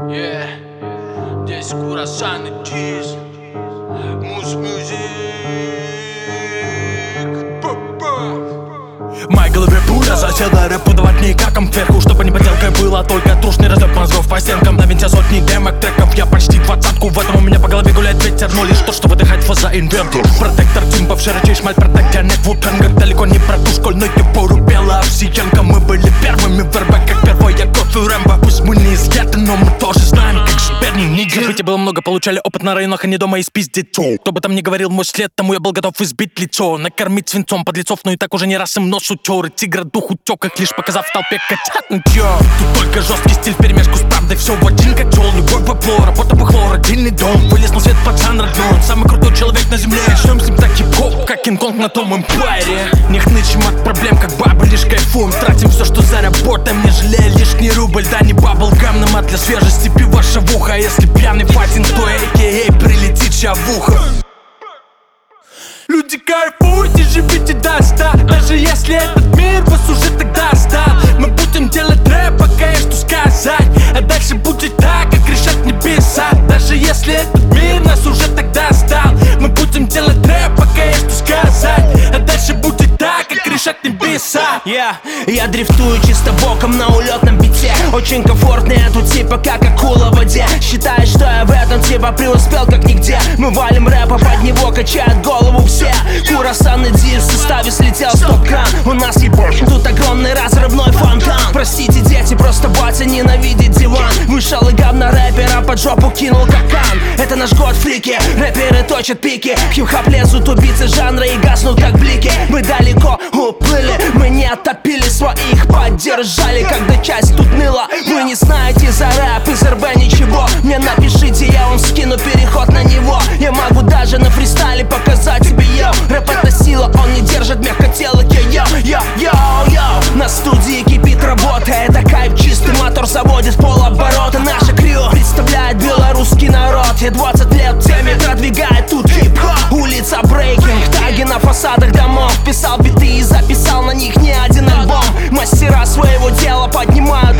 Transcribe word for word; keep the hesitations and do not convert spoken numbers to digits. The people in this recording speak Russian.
Yeah, здесь Курасан и Чиз, Муз Мьюзик. В моей голове пуля засела, рэп подавать не каком кверху, чтобы не поделкой было, только трушный разлет мозгов по стенкам. На винте сотни демок треков, я почти двадцатку. В этом у меня по голове гуляет ветер, но лишь то, что выдыхать фаза инвенту. Протектор тимпов, широчей шмаль, протектор нет вутангах. Далеко не про ту школьную пору пела овсиянка. Мы были первыми в эр бэ, как первая кофе Рэмбо. Пусть мы не изъяты, но мы тоже знаем, как же перни нигер. Событий было много, получали опыт на районах, а не дома и спиздить. Кто бы там ни говорил мой след, тому я был готов избить лицо. Накормить свинцом подлецов, но и так уже не раз им нос утер. И тигра дух утек, их лишь показав в толпе котят. Ну чё, тут только жесткий стиль вперемешку с правдой. Все в один котел, любовь в опло, работа бухло, родильный дом. Вылез на свет пацан родной, он самый крутой человек на земле. Начнем с ним так хип-хоп, как Кинг-Конг на том эмпайре. Не хнычем от проблем, как бабы, лишь кайфуем. Тратим все, что заработаем, не жалея лишний рубль. Да не баблгам нам, а для свежести пива шавуха. Если пьяный фатин, то эй кей эй прилетит шавуха. Люди, кайфуйте, живите до ста. Даже если этот мир вас уже тогда стал. Мы будем делать рэп, пока есть что сказать. А дальше будет так, как решат небеса. Даже если этот мир нас уже тогда стал. Мы будем делать рэп, пока есть что сказать. А дальше будет так, как решат небеса. Yeah. Я дрифтую чисто боком на улетном бите. Очень комфортно я тут типа как акула в воде. Считаю, что я в этом типа преуспел как нигде. Мы валим рэпа, под него качают голову все. Курасан и Ди в составе слетел стоп-кран. У нас ебошь, тут огромный разрывной фонтан. Простите, дети, просто батя ненавидит диван. Вышел и говно рэпера под жопу кинул капкан. Это наш год фрики, рэперы точат пики. Хип-хоп лезут убийцы жанра и гаснут как блики. Мы далеко уплыли, мы не оттопили своих, поддержали, когда часть тут ныла. Вы не знаете за рэп из эр бэ ничего. Мне напишите, я вам скину переход на него. Я могу даже на фристайле показать тебе, йо. Рэп это сила, он не держит мягкотелых, йо, йо, йо, йо. На студии кипит работа, это кайф чистый, мотор заводит полоборота. Наша крю представляет белорусский народ. Я двадцать лет в теме продвигает тут хип-хоп. Улица брейкинг, таги на фасадах домов. Писал биты и записал на них не один альбом. Мастера своего дела поднимают